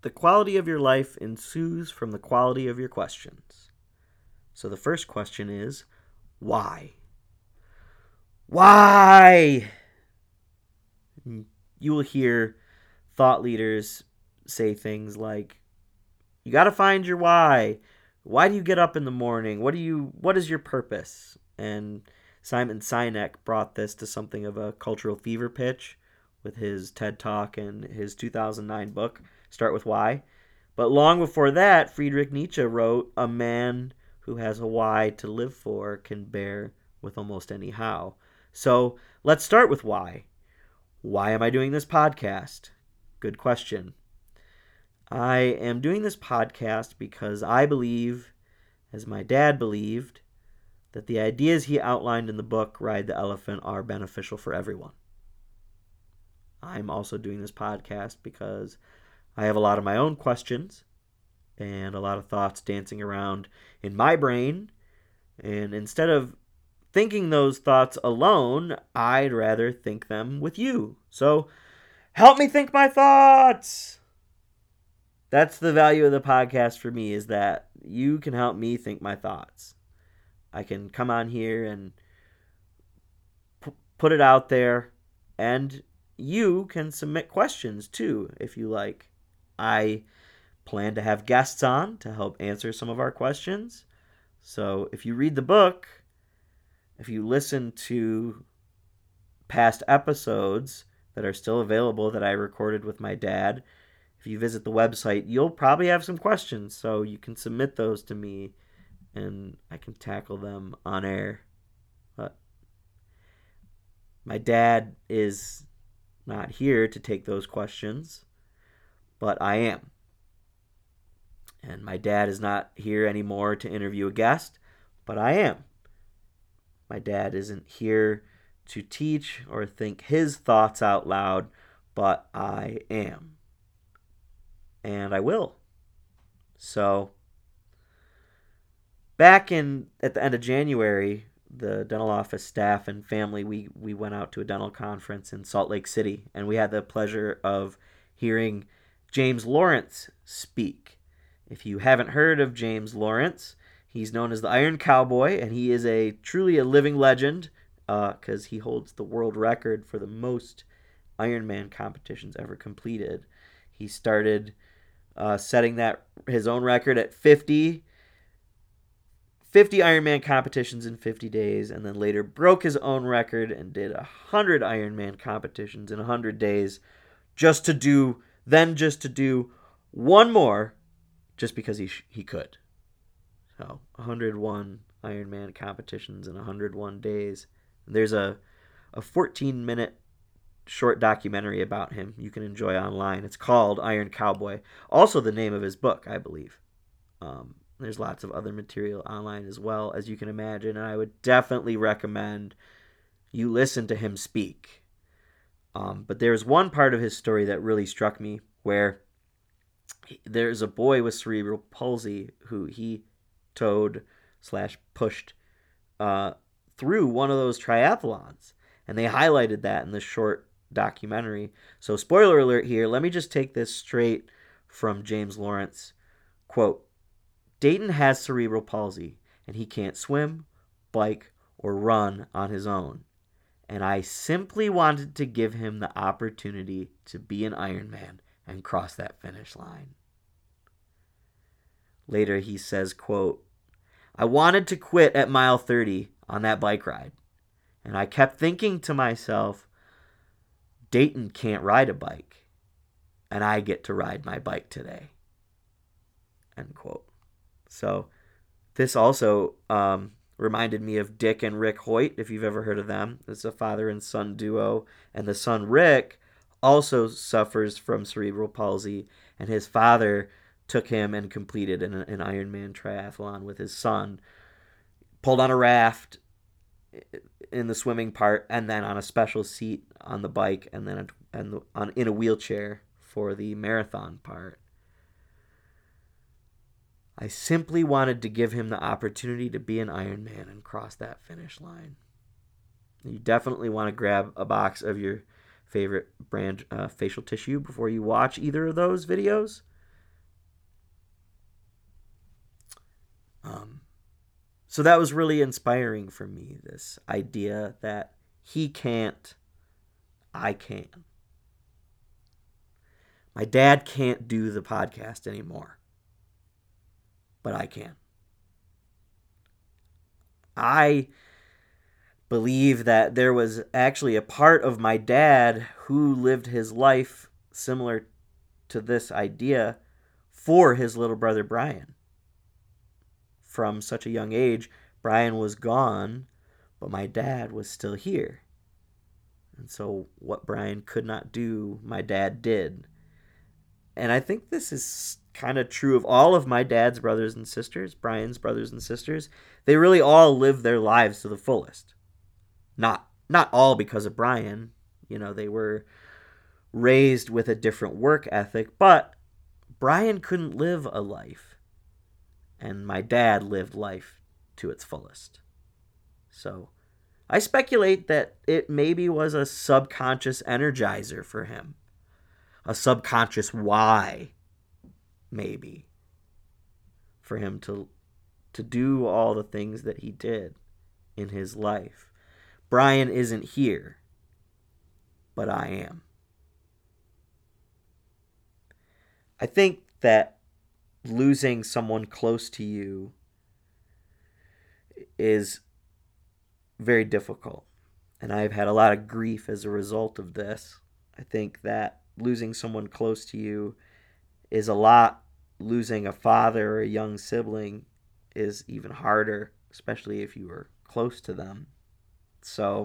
The quality of your life ensues from the quality of your questions. So the first question is, why? Why? You will hear thought leaders say things like, you got to find your why. Why do you get up in the morning? What is your purpose? And Simon Sinek brought this to something of a cultural fever pitch with his TED Talk and his 2009 book, Start With Why. But long before that, Friedrich Nietzsche wrote, a man who has a why to live for can bear with almost any how. So let's start with why. Why am I doing this podcast? Good question. I am doing this podcast because I believe, as my dad believed, that the ideas he outlined in the book, Ride the Elephant, are beneficial for everyone. I'm also doing this podcast because I have a lot of my own questions and a lot of thoughts dancing around in my brain. And instead of thinking those thoughts alone, I'd rather think them with you. So help me think my thoughts. That's the value of the podcast for me, is that you can help me think my thoughts. I can come on here and put it out there, and you can submit questions too, if you like. I plan to have guests on to help answer some of our questions. So if you read the book, if you listen to past episodes that are still available that I recorded with my dad, if you visit the website, you'll probably have some questions, so you can submit those to me and I can tackle them on air. But my dad is not here to take those questions, but I am. And my dad is not here anymore to interview a guest, but I am. My dad isn't here to teach or think his thoughts out loud, but I am. And I will. So, at the end of January, the dental office staff and family, we went out to a dental conference in Salt Lake City, and we had the pleasure of hearing James Lawrence speak. If you haven't heard of James Lawrence, he's known as the Iron Cowboy, and he is truly a living legend because he holds the world record for the most Ironman competitions ever completed. He started setting his own record at 50 Ironman competitions in 50 days, and then later broke his own record and did 100 Ironman competitions in 100 days, just to do one more, just because he could. So 101 Ironman competitions in 101 days. There's a 14-minute short documentary about him you can enjoy online. It's called Iron Cowboy. Also the name of his book, I believe. There's lots of other material online as well, as you can imagine, and I would definitely recommend you listen to him speak. But there's one part of his story that really struck me, where there's a boy with cerebral palsy who he towed/pushed through one of those triathlons, and they highlighted that in this short documentary. So spoiler alert here, let me just take this straight from James Lawrence. Quote, Dayton has cerebral palsy, and he can't swim, bike, or run on his own. And I simply wanted to give him the opportunity to be an Ironman and cross that finish line. Later he says, quote, I wanted to quit at mile 30 on that bike ride. And I kept thinking to myself, Dayton can't ride a bike, and I get to ride my bike today. End quote. So this also reminded me of Dick and Rick Hoyt, if you've ever heard of them. It's a father and son duo, and the son Rick also suffers from cerebral palsy, and his father took him and completed an Ironman triathlon with his son, pulled on a raft in the swimming part, and then on a special seat on the bike, and then in a wheelchair for the marathon part. I simply wanted to give him the opportunity to be an Ironman and cross that finish line. You definitely want to grab a box of your favorite brand facial tissue before you watch either of those videos. Um, so that was really inspiring for me, this idea that he can't, I can. My dad can't do the podcast anymore, but I can. I believe that there was actually a part of my dad who lived his life similar to this idea for his little brother Brian. From such a young age, Brian was gone, but my dad was still here. And so what Brian could not do, my dad did. And I think this is kind of true of all of my dad's brothers and sisters, Brian's brothers and sisters. They really all lived their lives to the fullest. Not all because of Brian. They were raised with a different work ethic, but Brian couldn't live a life. And my dad lived life to its fullest. So I speculate that it maybe was a subconscious energizer for him. A subconscious why, maybe, for him to do all the things that he did in his life. Brian isn't here, but I am. I think that losing someone close to you is very difficult. And I've had a lot of grief as a result of this. I think that losing someone close to you is a lot. Losing a father or a young sibling is even harder, especially if you were close to them. So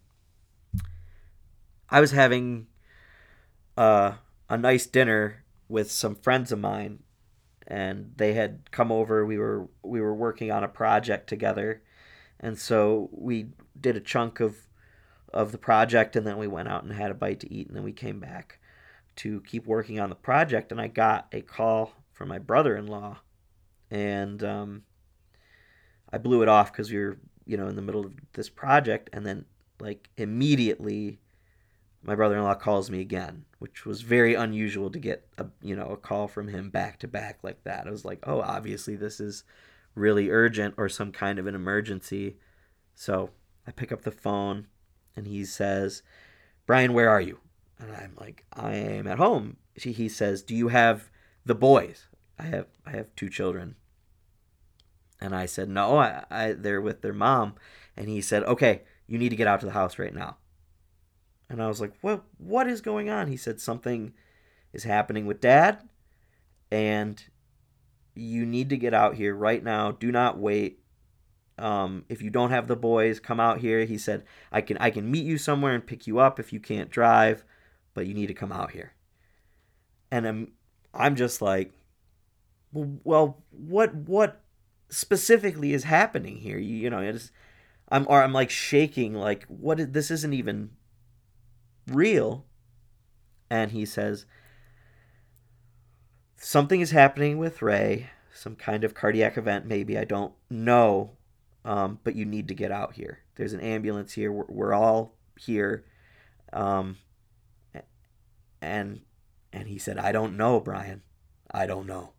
I was having a nice dinner with some friends of mine, and they had come over. We were working on a project together, and so we did a chunk of the project, and then we went out and had a bite to eat, and then we came back to keep working on the project. And I got a call from my brother-in-law, and I blew it off because we were in the middle of this project, and then immediately my brother-in-law calls me again, which was very unusual to get a call from him back to back like that. I was like, oh, obviously this is really urgent or some kind of an emergency. So I pick up the phone, and he says, Brian, where are you? And I'm like, I am at home. He says, do you have the boys? I have 2 children. And I said, no, they're with their mom. And he said, okay, you need to get out to the house right now. And I was like, what is going on? He said, something is happening with Dad, and you need to get out here right now. Do not wait. If you don't have the boys, come out here. He said, I can meet you somewhere and pick you up if you can't drive, but you need to come out here. And I'm just like, well, what specifically is happening here? I'm like shaking, like, this isn't even real. And he says, something is happening with Ray, some kind of cardiac event, maybe, I don't know, but you need to get out here. There's an ambulance here. We're all here. And he said, I don't know, Brian. I don't know.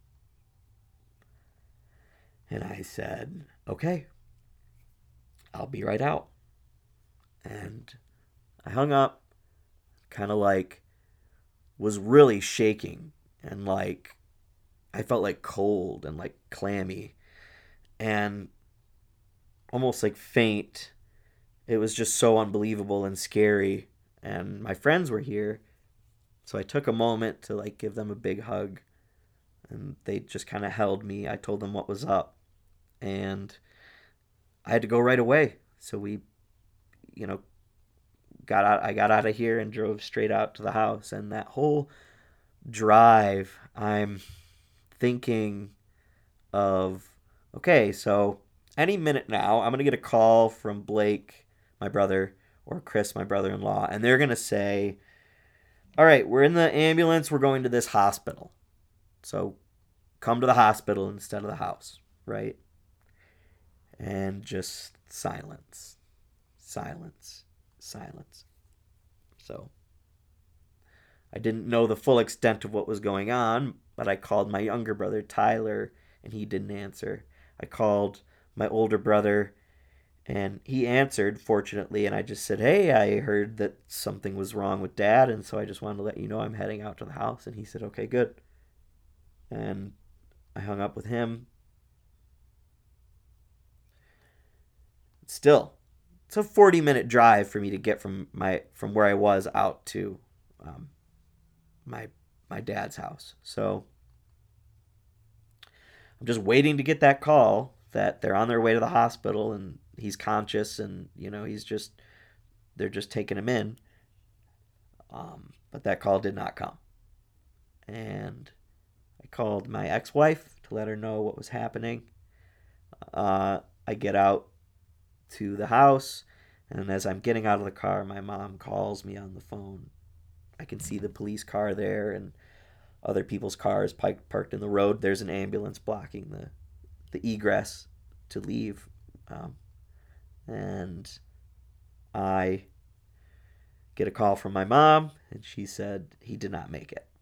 And I said, okay, I'll be right out. And I hung up, kind of was really shaking, and I felt cold and clammy and almost faint. It was just so unbelievable and scary. And my friends were here, so I took a moment to give them a big hug, and they just kind of held me. I told them what was up, and I had to go right away. So we, got out. I got out of here and drove straight out to the house. And that whole drive, I'm thinking of, okay, so any minute now, I'm going to get a call from Blake, my brother, or Chris, my brother-in-law, and they're going to say, all right, we're in the ambulance. We're going to this hospital. So come to the hospital instead of the house, right? And just silence, silence, silence. So I didn't know the full extent of what was going on, but I called my younger brother, Tyler, and he didn't answer. I called my older brother, and he answered, fortunately, and I just said, "Hey, I heard that something was wrong with Dad, and so I just wanted to let you know I'm heading out to the house." And he said, "Okay, good." And I hung up with him. Still, it's a 40-minute drive for me to get from where I was out to um, my my dad's house. So I'm just waiting to get that call that they're on their way to the hospital and he's conscious, and they're just taking him in. But that call did not come, and I called my ex-wife to let her know what was happening. I get out to the house, and as I'm getting out of the car, my mom calls me on the phone. I can see the police car there and other people's cars parked in the road. There's an ambulance blocking the egress to leave. And I get a call from my mom, and she said he did not make it.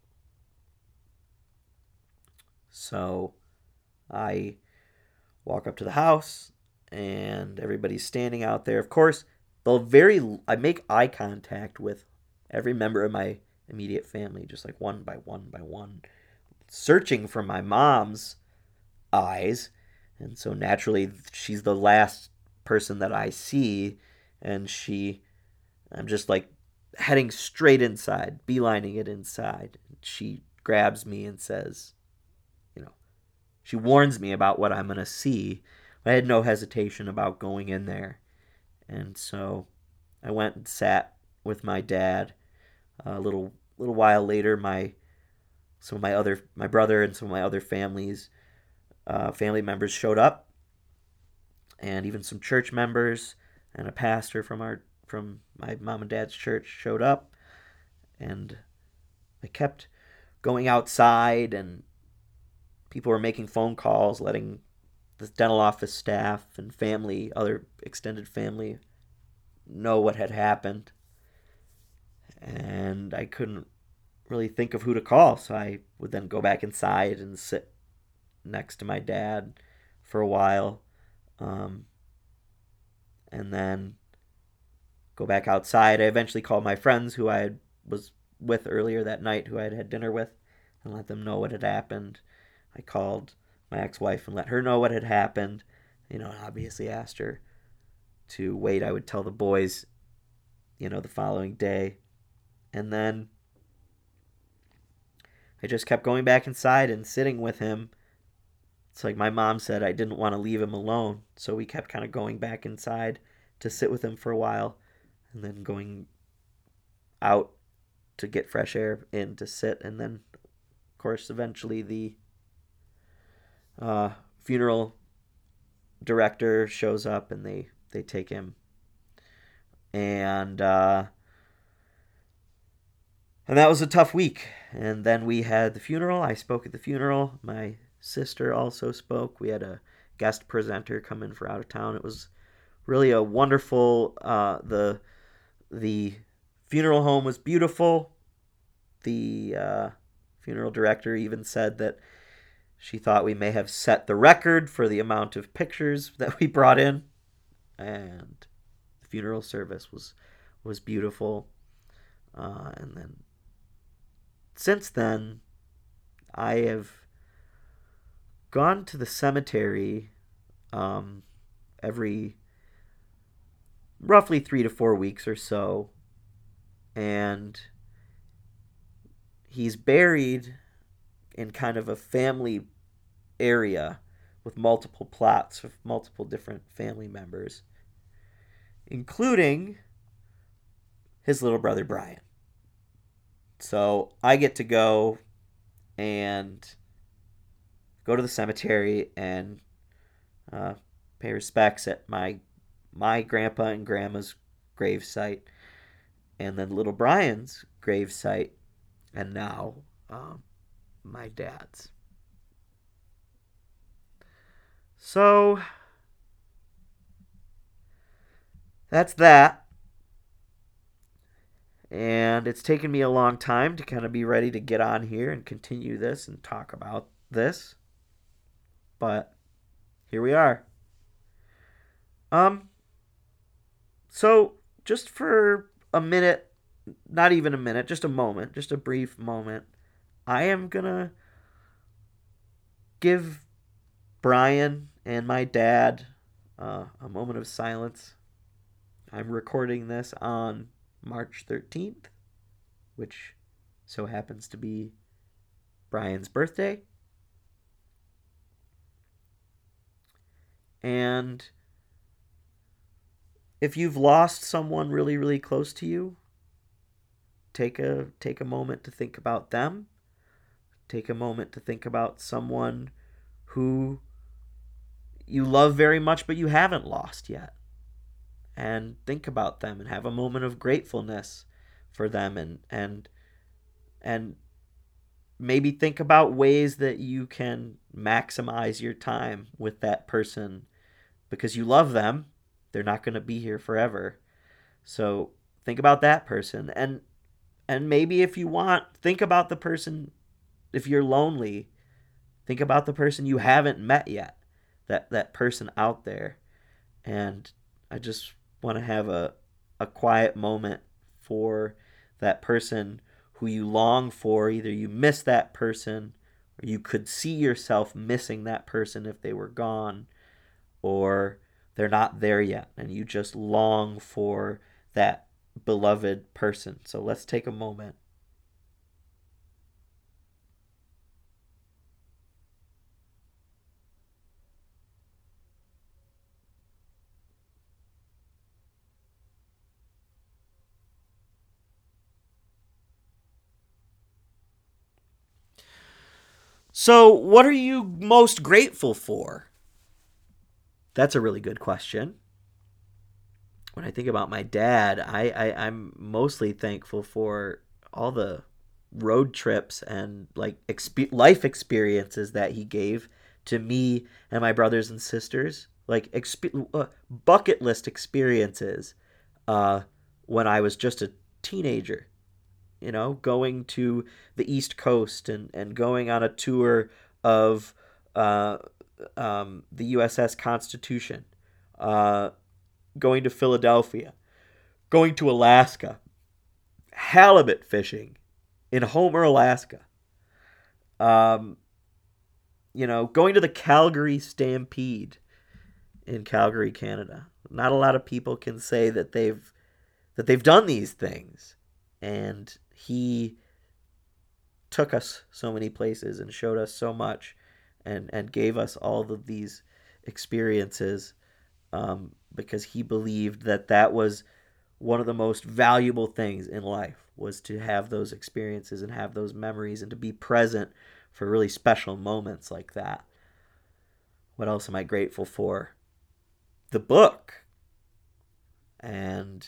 So I walk up to the house, and everybody's standing out there. Of course, I make eye contact with every member of my immediate family, just like one by one by one, searching for my mom's eyes. And so naturally, she's the last person that I see, and I'm just like heading straight inside, beelining it inside. She grabs me and says, you know, she warns me about what I'm going to see. I had no hesitation about going in there. And so I went and sat with my dad. A little while later, my brother and some of my other family members showed up, and even some church members and a pastor from my mom and dad's church showed up, and I kept going outside, and people were making phone calls, letting the dental office staff and other extended family, know what had happened. And I couldn't really think of who to call, so I would then go back inside and sit next to my dad for a while, um, and then go back outside. I eventually called my friends who was with earlier that night, who I had dinner with, and let them know what had happened. I called my ex-wife and let her know what had happened. And obviously asked her to wait. I would tell the boys, the following day. And then I just kept going back inside and sitting with him. It's like my mom said, I didn't want to leave him alone. So we kept kind of going back inside to sit with him for a while, and then going out to get fresh air in to sit. And then, of course, eventually the funeral director shows up, and they take him. And that was a tough week. And then we had the funeral. I spoke at the funeral. My sister also spoke. We had a guest presenter come in for out of town. It was really a wonderful. The funeral home was beautiful. The funeral director even said that she thought we may have set the record for the amount of pictures that we brought in, and the funeral service was beautiful. And then since then, I have gone to the cemetery every roughly 3 to 4 weeks or so, and he's buried in kind of a family area with multiple plots of multiple different family members, including his little brother Brian. So I get to go and go to the cemetery and pay respects at my grandpa and grandma's grave site, and then little Brian's grave site, and now my dad's. So that's that. And it's taken me a long time to kind of be ready to get on here and continue this and talk about this. But here we are. Um, so just for a minute, not even a minute, just a moment, just a brief moment, I am gonna give Brian and my dad a moment of silence. I'm recording this on March 13th, which so happens to be Brian's birthday. And if you've lost someone really, really close to you, take a moment to think about them. Take a moment to think about someone who you love very much but you haven't lost yet. And think about them and have a moment of gratefulness for them, and maybe think about ways that you can maximize your time with that person because you love them. They're not going to be here forever. So think about that person, and maybe if you want, think about the person. If you're lonely, think about the person you haven't met yet, that person out there. And I just want to have a quiet moment for that person who you long for. Either you miss that person, or you could see yourself missing that person if they were gone, or they're not there yet and you just long for that beloved person. So let's take a moment. So, what are you most grateful for? That's a really good question. When I think about my dad, I'm mostly thankful for all the road trips and like life experiences that he gave to me and my brothers and sisters. Like bucket list experiences uh, when I was just a teenager. Going to the East Coast and going on a tour of uh, the USS Constitution, uh, going to Philadelphia, going to Alaska, halibut fishing in Homer, Alaska, um, going to the Calgary Stampede in Calgary, Canada. Not a lot of people can say that they've done these things, and he took us so many places and showed us so much, and gave us all of these experiences, because he believed that was one of the most valuable things in life, was to have those experiences and have those memories and to be present for really special moments like that. What else am I grateful for? The book. And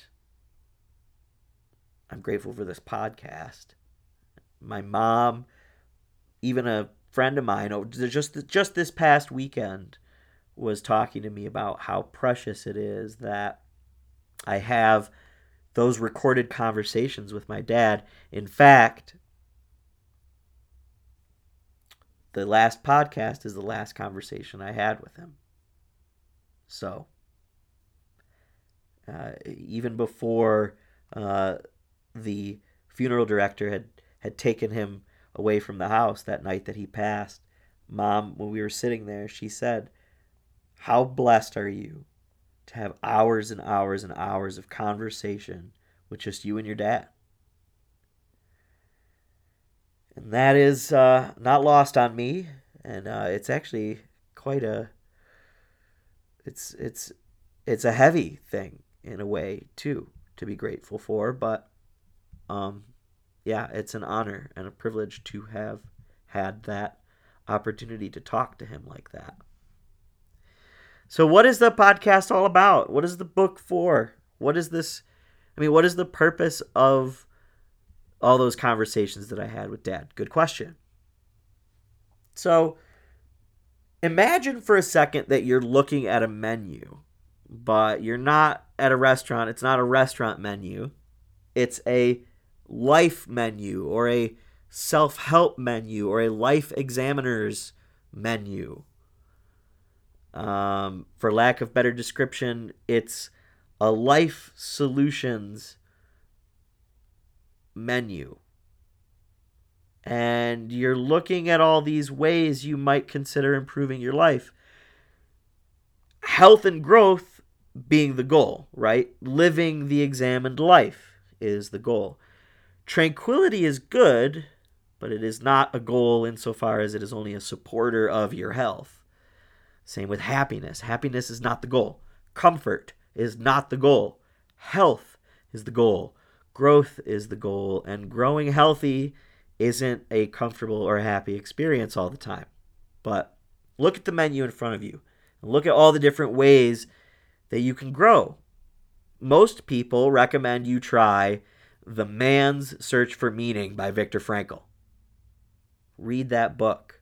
I'm grateful for this podcast. My mom, even a friend of mine, just this past weekend, was talking to me about how precious it is that I have those recorded conversations with my dad. In fact, the last podcast is the last conversation I had with him. So, even before the funeral director had taken him away from the house that night that he passed, Mom, when we were sitting there, she said, "How blessed are you to have hours and hours and hours of conversation with just you and your dad?" And that is not lost on me, and it's actually quite it's a heavy thing in a way too to be grateful for, but um, yeah, it's an honor and a privilege to have had that opportunity to talk to him like that. So, what is the podcast all about? What is the book for? What is this? What is the purpose of all those conversations that I had with Dad? Good question. So, imagine for a second that you're looking at a menu, but you're not at a restaurant. It's not a restaurant menu. It's a life menu, or a self-help menu, or a life examiner's menu. For lack of better description, it's a life solutions menu. And you're looking at all these ways you might consider improving your life. Health and growth being the goal, right? Living the examined life is the goal. Tranquility is good, but it is not a goal insofar as it is only a supporter of your health. Same with happiness. Happiness is not the goal. Comfort is not the goal. Health is the goal. Growth is the goal. And growing healthy isn't a comfortable or happy experience all the time. But look at the menu in front of you. And look at all the different ways that you can grow. Most people recommend you try The Man's Search for Meaning by Viktor Frankl. Read that book.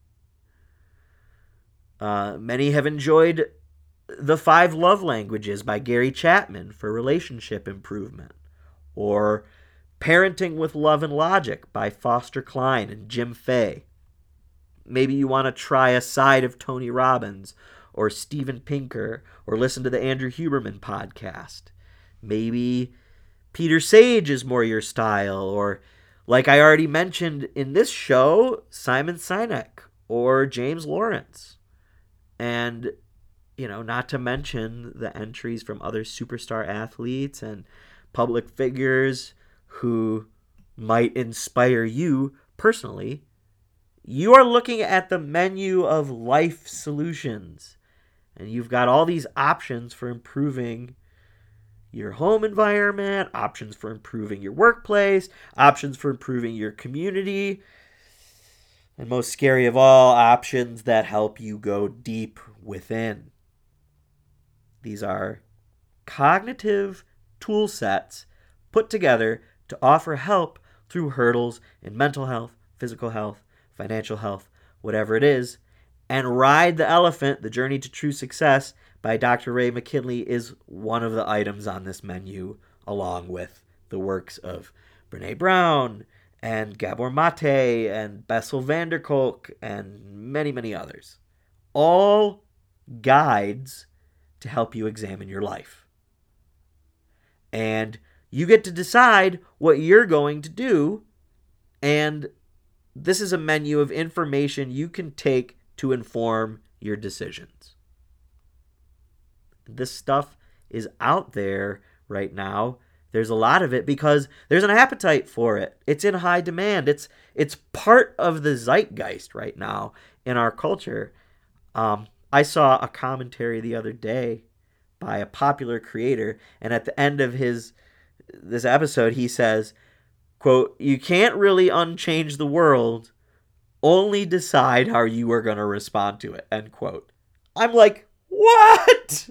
Many have enjoyed The 5 Love Languages by Gary Chapman for relationship improvement, or Parenting with Love and Logic by Foster Cline and Jim Fay. Maybe you want to try a side of Tony Robbins or Steven Pinker, or listen to the Andrew Huberman podcast. Maybe Peter Sage is more your style, or like I already mentioned in this show, Simon Sinek or James Lawrence. And, not to mention the entries from other superstar athletes and public figures who might inspire you personally. You are looking at the menu of life solutions, and you've got all these options for improving your home environment, options for improving your workplace, options for improving your community, and most scary of all, options that help you go deep within. These are cognitive tool sets put together to offer help through hurdles in mental health, physical health, financial health, whatever it is. And Ride the Elephant, The Journey to True Success by Dr. Ray McKinley is one of the items on this menu, along with the works of Brene Brown and Gabor Mate and Bessel van der Kolk and many, many others. All guides to help you examine your life. And you get to decide what you're going to do. And this is a menu of information you can take to inform your decisions. This stuff is out there right now. There's a lot of it because there's an appetite for it. It's in high demand. It's part of the zeitgeist right now in our culture. I saw a commentary the other day by a popular creator, and at the end of this episode, he says, quote, "You can't really unchange the world, only decide how you are going to respond to it," end quote. I'm like, what?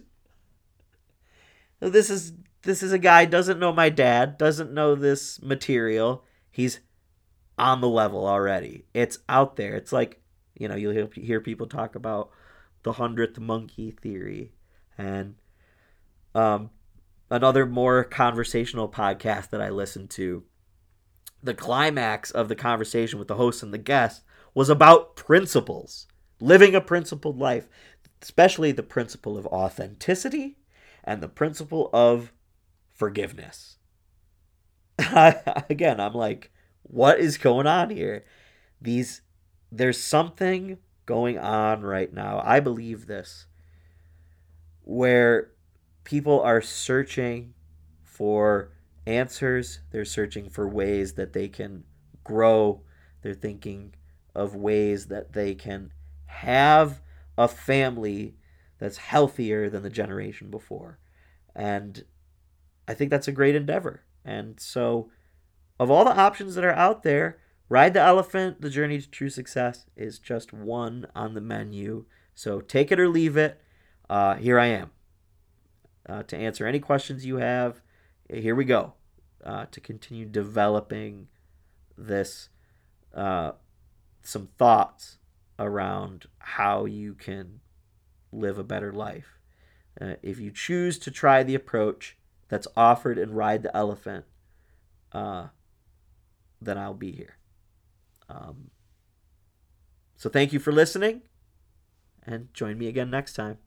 This is a guy, doesn't know my dad, doesn't know this material. He's on the level already. It's out there. It's like, you'll hear people talk about the 100th monkey theory. And another more conversational podcast that I listened to, the climax of the conversation with the host and the guest was about principles, living a principled life, especially the principle of authenticity and the principle of forgiveness. Again, I'm like, what is going on here? There's something going on right now. I believe this, where people are searching for answers. They're searching for ways that they can grow. They're thinking of ways that they can have a family that's healthier than the generation before. And I think that's a great endeavor. And so, of all the options that are out there, Ride the Elephant, The Journey to True Success is just one on the menu. So take it or leave it. Here I am to answer any questions you have. Here we go to continue developing this, some thoughts around how you can live a better life. If you choose to try the approach that's offered in Ride the Elephant, then I'll be here. So thank you for listening, and join me again next time.